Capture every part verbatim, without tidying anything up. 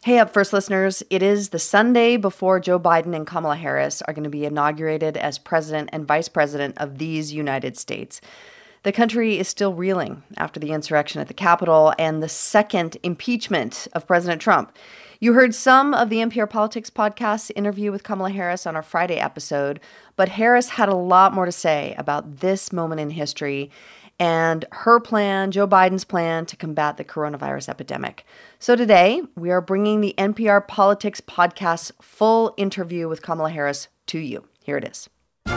Hey, Up First listeners. It is the Sunday before Joe Biden and Kamala Harris are going to be inaugurated as president and vice president of these United States. The country is still reeling after the insurrection at the Capitol and the second impeachment of President Trump. You heard some of the N P R Politics podcast's interview with Kamala Harris on our Friday episode, but Harris had a lot more to say about this moment in history and her plan, Joe Biden's plan, to combat the coronavirus epidemic. So today, we are bringing the N P R Politics podcast's full interview with Kamala Harris to you. Here it is.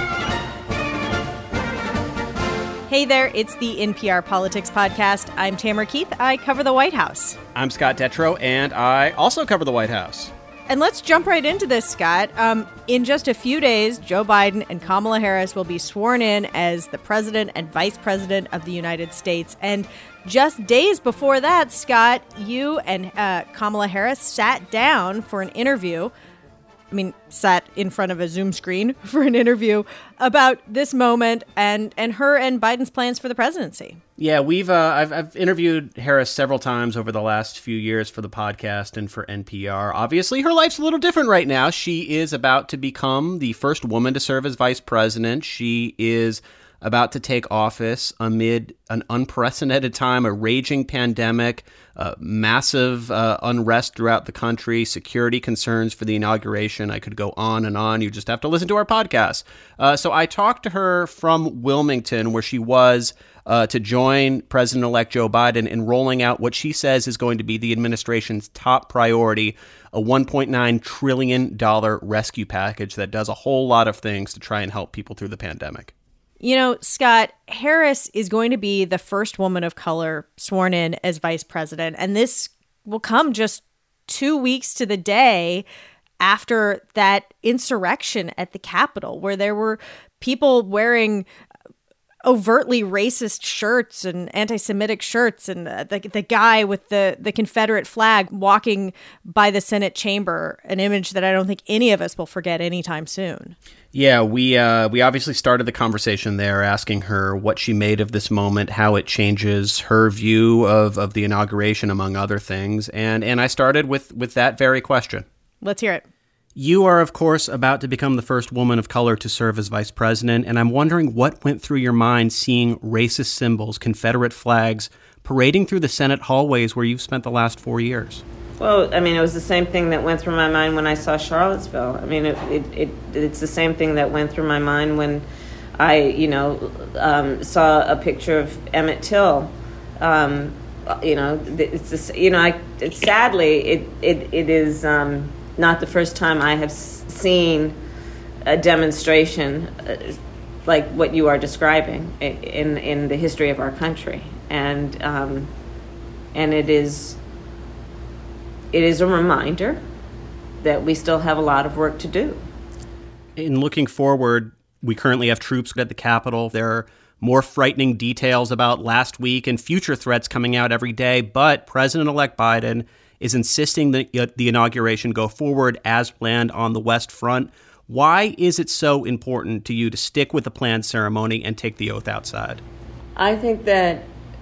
Hey there, it's the N P R Politics Podcast. I'm Tamara Keith. I cover the White House. I'm Scott Detrow, and I also cover the White House. And let's jump right into this, Scott. Um, in just a few days, Joe Biden and Kamala Harris will be sworn in as the president and vice president of the United States. And just days before that, Scott, you and uh, Kamala Harris sat down for an interview. I mean, sat in front of a Zoom screen for an interview about this moment and, and her and Biden's plans for the presidency. Yeah, we've uh, I've, I've interviewed Harris several times over the last few years for the podcast and for N P R. Obviously, her life's a little different right now. She is about to become the first woman to serve as vice president. She is about to take office amid an unprecedented time, a raging pandemic, uh, massive uh, unrest throughout the country, security concerns for the inauguration. I could go on and on. You just have to listen to our podcast. Uh, so I talked to her from Wilmington, where she was uh, to join President-elect Joe Biden in rolling out what she says is going to be the administration's top priority, a one point nine trillion dollars rescue package that does a whole lot of things to try and help people through the pandemic. You know, Scott, Harris is going to be the first woman of color sworn in as vice president, and this will come just two weeks to the day after that insurrection at the Capitol, where there were people wearing overtly racist shirts and anti-Semitic shirts, and uh, the the guy with the, the Confederate flag walking by the Senate chamber, an image that I don't think any of us will forget anytime soon. Yeah, we uh, we obviously started the conversation there asking her what she made of this moment, how it changes her view of, of the inauguration, among other things. And and I started with, with that very question. Let's hear it. You are, of course, about to become the first woman of color to serve as vice president, and I'm wondering what went through your mind seeing racist symbols, Confederate flags, parading through the Senate hallways where you've spent the last four years. Well, I mean, it was the same thing that went through my mind when I saw Charlottesville. I mean, it, it, it it's the same thing that went through my mind when I, you know, um, saw a picture of Emmett Till. Um, you know, it's this, you know, I it, sadly it it it is um, not the first time I have seen a demonstration uh, like what you are describing in in the history of our country, and um, and it is. It is a reminder that we still have a lot of work to do. In looking forward, we currently have troops at the Capitol. There are more frightening details about last week and future threats coming out every day, but President-elect Biden is insisting that the inauguration go forward as planned on the West Front. Why is it so important to you to stick with the planned ceremony and take the oath outside? I think that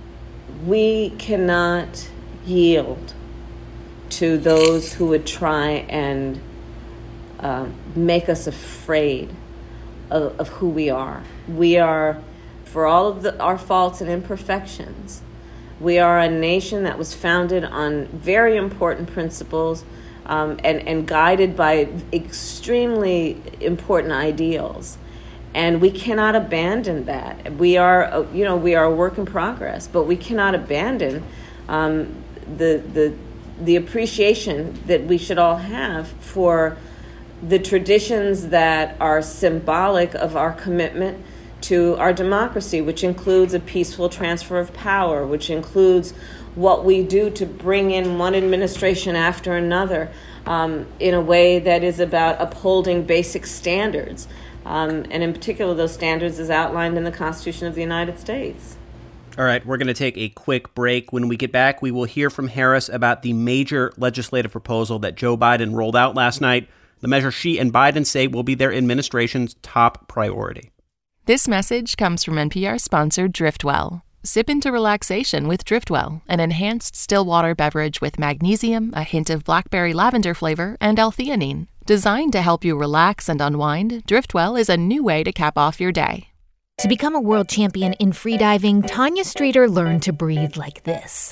we cannot yield to those who would try and uh, make us afraid of, of who we are. We are, for all of the, our faults and imperfections, we are a nation that was founded on very important principles um, and, and guided by extremely important ideals. And we cannot abandon that. We are, you know, we are a work in progress, but we cannot abandon um, the the the appreciation that we should all have for the traditions that are symbolic of our commitment to our democracy, which includes a peaceful transfer of power, which includes what we do to bring in one administration after another um, in a way that is about upholding basic standards. Um, and in particular, those standards is outlined in the Constitution of the United States. All right, we're going to take a quick break. When we get back, we will hear from Harris about the major legislative proposal that Joe Biden rolled out last night, the measure she and Biden say will be their administration's top priority. This message comes from N P R-sponsored Driftwell. Sip into relaxation with Driftwell, an enhanced still water beverage with magnesium, a hint of blackberry lavender flavor, and L-theanine. Designed to help you relax and unwind, Driftwell is a new way to cap off your day. To become a world champion in freediving, Tanya Streeter learned to breathe like this.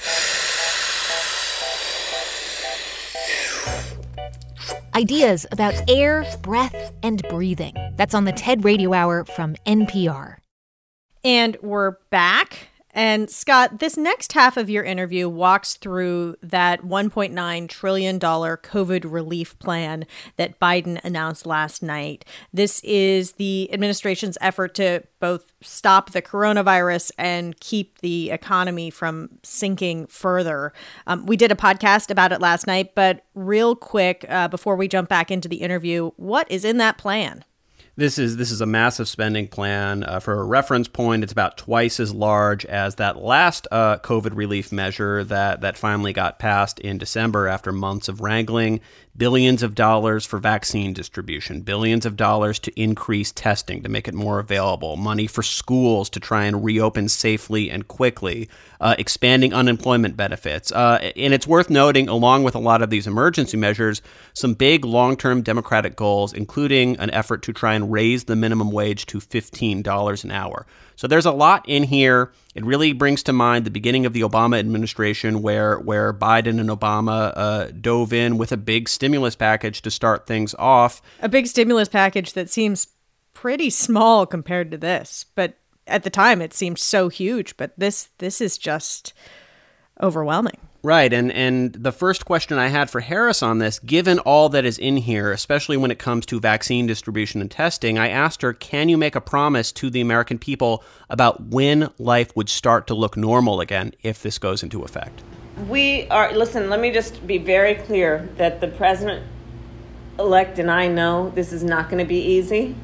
Ideas about air, breath, and breathing. That's on the TED Radio Hour from N P R. And we're back. And Scott, this next half of your interview walks through that one point nine trillion dollars COVID relief plan that Biden announced last night. This is the administration's effort to both stop the coronavirus and keep the economy from sinking further. Um, we did a podcast about it last night, but real quick, uh, before we jump back into the interview, what is in that plan? This is this is a massive spending plan. Uh, for a reference point, it's about twice as large as that last uh, COVID relief measure that, that finally got passed in December after months of wrangling. Billions of dollars for vaccine distribution, billions of dollars to increase testing to make it more available, money for schools to try and reopen safely and quickly, uh, expanding unemployment benefits. Uh, and it's worth noting, along with a lot of these emergency measures, some big long-term Democratic goals, including an effort to try and raise the minimum wage to fifteen dollars an hour. So there's a lot in here. It really brings to mind the beginning of the Obama administration where where Biden and Obama uh, dove in with a big stimulus package to start things off. A big stimulus package that seems pretty small compared to this. But at the time, it seemed so huge. But this this is just overwhelming. Right. And, and the first question I had for Harris on this, given all that is in here, especially when it comes to vaccine distribution and testing, I asked her, can you make a promise to the American people about when life would start to look normal again if this goes into effect? We are, listen, let me just be very clear that the president-elect and I know this is not going to be easy,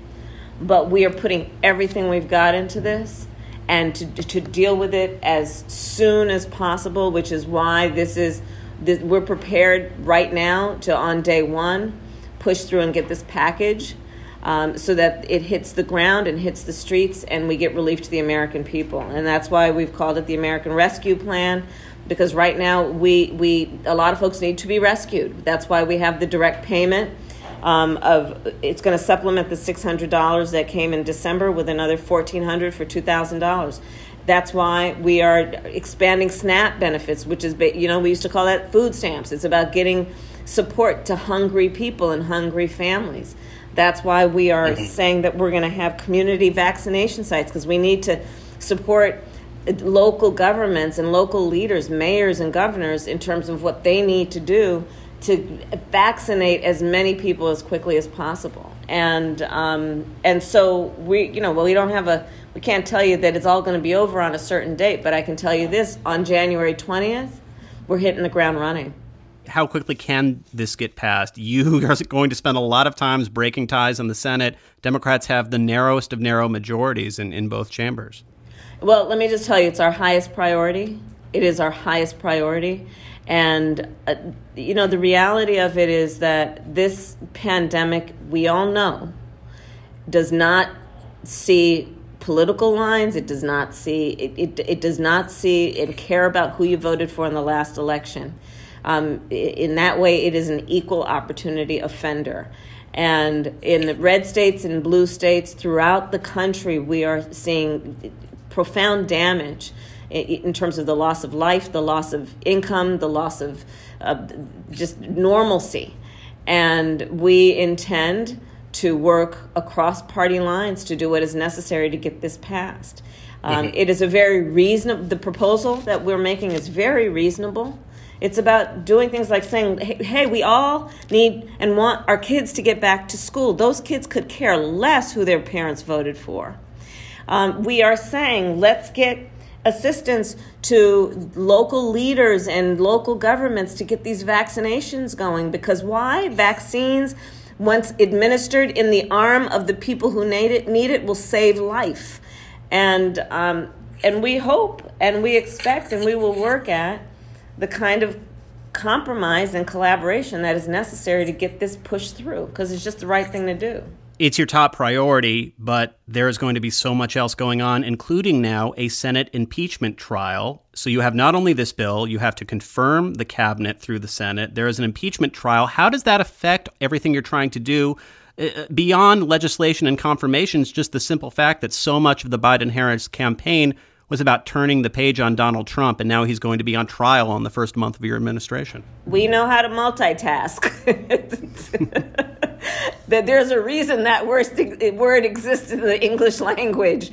but we are putting everything we've got into this. And to to deal with it as soon as possible, which is why this is this, we're prepared right now to, on day one, push through and get this package um, so that it hits the ground and hits the streets and we get relief to the American people. And that's why we've called it the American Rescue Plan, because right now we we a lot of folks need to be rescued. That's why we have the direct payment. Um, of it's going to supplement the six hundred dollars that came in December with another fourteen hundred dollars for two thousand dollars. That's why we are expanding SNAP benefits, which is, you know, we used to call that food stamps. It's about getting support to hungry people and hungry families. That's why we are mm-hmm. saying that we're going to have community vaccination sites, because we need to support local governments and local leaders, mayors and governors, in terms of what they need to do to vaccinate as many people as quickly as possible. And um, and so we, you know, well, we don't have a, we can't tell you that it's all going to be over on a certain date, but I can tell you this, on January twentieth, we're hitting the ground running. How quickly can this get passed? You are going to spend a lot of times breaking ties in the Senate. Democrats have the narrowest of narrow majorities in, in both chambers. Well, let me just tell you, it's our highest priority. It is our highest priority. And, uh, you know, the reality of it is that this pandemic, we all know, does not see political lines. It does not see, it, it, it does not see and care about who you voted for in the last election. Um, in that way, it is an equal opportunity offender. And in the red states and blue states throughout the country, we are seeing profound damage in terms of the loss of life, the loss of income, the loss of uh, just normalcy. And we intend to work across party lines to do what is necessary to get this passed. Um, mm-hmm. It is a very reasonable, the proposal that we're making is very reasonable. It's about doing things like saying, hey, hey, we all need and want our kids to get back to school. Those kids could care less who their parents voted for. Um, we are saying, let's get assistance to local leaders and local governments to get these vaccinations going. Because why? Vaccines, once administered in the arm of the people who need it, need it will save life. And um, and we hope and we expect and we will work at the kind of compromise and collaboration that is necessary to get this pushed through, because it's just the right thing to do. It's your top priority, but there is going to be so much else going on, including now a Senate impeachment trial. So you have not only this bill, you have to confirm the cabinet through the Senate. There is an impeachment trial. How does that affect everything you're trying to do? Uh, beyond legislation and confirmations, just the simple fact that so much of the Biden-Harris campaign was about turning the page on Donald Trump, and now he's going to be on trial on the first month of your administration. We know how to multitask. That there's a reason that word exists in the English language.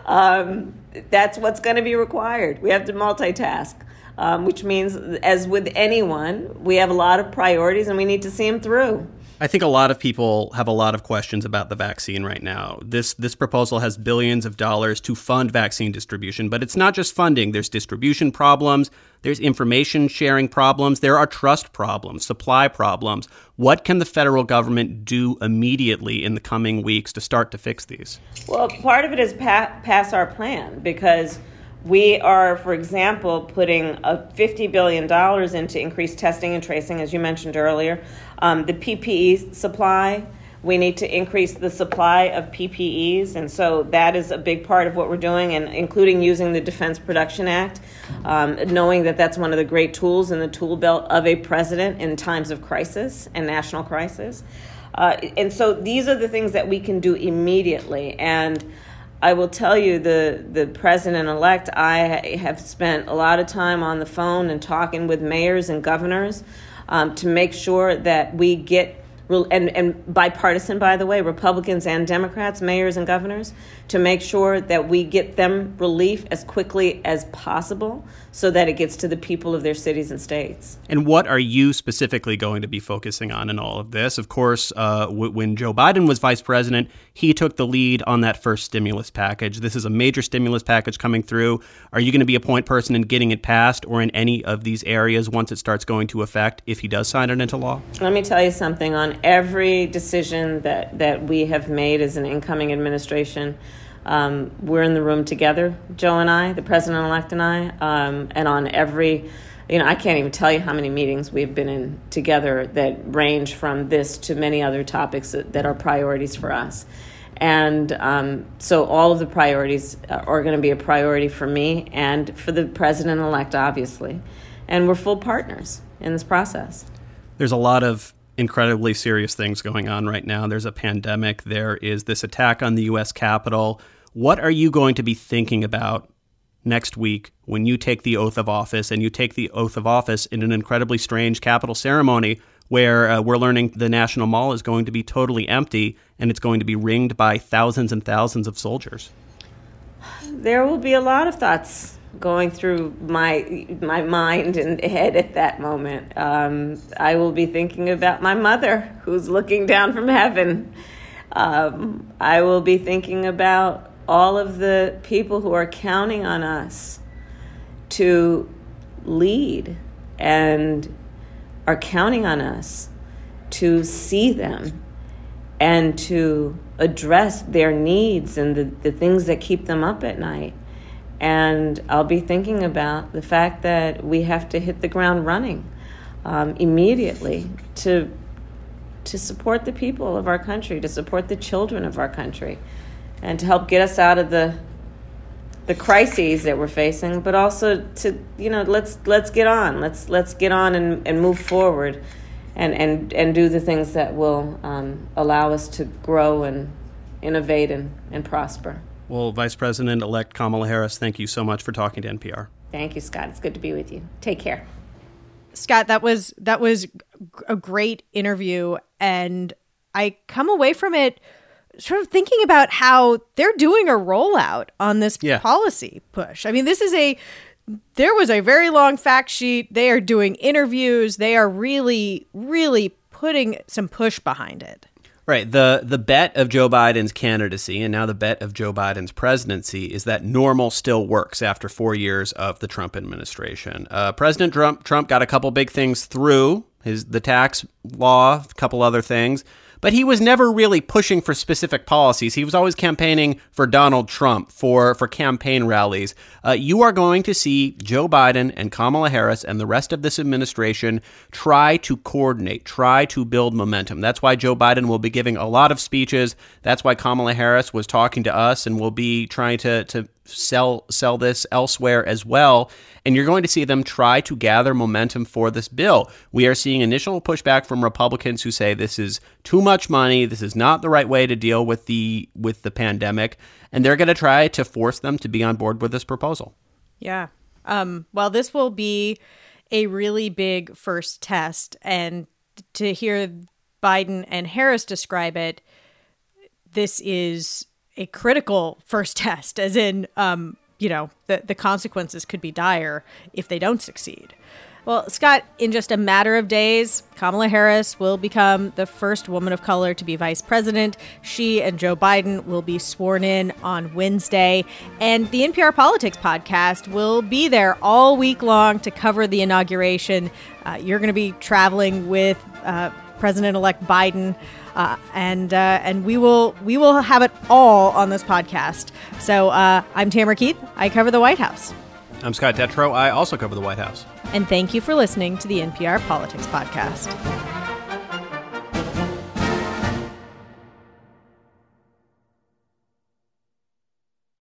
Um, that's what's going to be required. We have to multitask, um, which means, as with anyone, we have a lot of priorities and we need to see them through. I think a lot of people have a lot of questions about the vaccine right now. This this proposal has billions of dollars to fund vaccine distribution, but it's not just funding. There's distribution problems, there's information sharing problems, there are trust problems, supply problems. What can the federal government do immediately in the coming weeks to start to fix these? Well, part of it is pa- pass our plan, because we are, for example, putting a fifty billion dollars into increased testing and tracing, as you mentioned earlier. Um, the P P E supply, we need to increase the supply of P P Es, and so that is a big part of what we're doing, and including using the Defense Production Act, um, knowing that that's one of the great tools in the tool belt of a president in times of crisis and national crisis. Uh, and so these are the things that we can do immediately, and I will tell you, the, the president-elect, I have spent a lot of time on the phone and talking with mayors and governors um, to make sure that we get, and, and bipartisan, by the way, Republicans and Democrats, mayors and governors, to make sure that we get them relief as quickly as possible so that it gets to the people of their cities and states. And what are you specifically going to be focusing on in all of this? Of course, uh, w- when Joe Biden was vice president, he took the lead on that first stimulus package. This is a major stimulus package coming through. Are you going to be a point person in getting it passed or in any of these areas once it starts going to effect if he does sign it into law? Let me tell you something. On every decision that, that we have made as an incoming administration, Um, we're in the room together, Joe and I, the president-elect and I, um, and on every, you know, I can't even tell you how many meetings we've been in together that range from this to many other topics that, that are priorities for us. And um, so all of the priorities are going to be a priority for me and for the president-elect, obviously. And we're full partners in this process. There's a lot of incredibly serious things going on right now. There's a pandemic. There is this attack on the U S Capitol. What are you going to be thinking about next week when you take the oath of office, and you take the oath of office in an incredibly strange Capitol ceremony where uh, we're learning the National Mall is going to be totally empty and it's going to be ringed by thousands and thousands of soldiers? There will be a lot of thoughts going through my my mind and head at that moment. Um, I will be thinking about my mother, who's looking down from heaven. Um, I will be thinking about all of the people who are counting on us to lead and are counting on us to see them and to address their needs and the, the things that keep them up at night. And I'll be thinking about the fact that we have to hit the ground running um, immediately to to support the people of our country, to support the children of our country, and to help get us out of the the crises that we're facing, but also to, you know, let's let's get on. Let's let's get on and, and move forward and, and, and do the things that will um, allow us to grow and innovate and, and prosper. Well, Vice President-elect Kamala Harris, thank you so much for talking to N P R. Thank you, Scott. It's good to be with you. Take care. Scott, that was that was a great interview, and I come away from it sort of thinking about how they're doing a rollout on this yeah. policy push. I mean, this is a there was a very long fact sheet. They are doing interviews. They are really, really putting some push behind it. Right. The the bet of Joe Biden's candidacy and now the bet of Joe Biden's presidency is that normal still works after four years of the Trump administration. Uh, President Trump Trump got a couple big things through, his the tax law, a couple other things. but he was never really pushing for specific policies. He was always campaigning for Donald Trump, for, for campaign rallies. Uh, you are going to see Joe Biden and Kamala Harris and the rest of this administration try to coordinate, try to build momentum. That's why Joe Biden will be giving a lot of speeches. That's why Kamala Harris was talking to us and will be trying to, to sell sell this elsewhere as well. And you're going to see them try to gather momentum for this bill. We are seeing initial pushback from Republicans who say this is too much money, this is not the right way to deal with the with the pandemic, and they're going to try to force them to be on board with this proposal. Yeah. Um, well, this will be a really big first test, and to hear Biden and Harris describe it, this is a critical first test, as in, um, you know, the, the consequences could be dire if they don't succeed. Well, Scott, in just a matter of days, Kamala Harris will become the first woman of color to be vice president. She and Joe Biden will be sworn in on Wednesday, and the N P R Politics podcast will be there all week long to cover the inauguration. Uh, you're going to be traveling with uh, President-elect Biden. Uh, and uh, and we will we will have it all on this podcast. So uh, I'm Tamara Keith. I cover the White House. I'm Scott Detrow. I also cover the White House. And thank you for listening to the N P R Politics Podcast.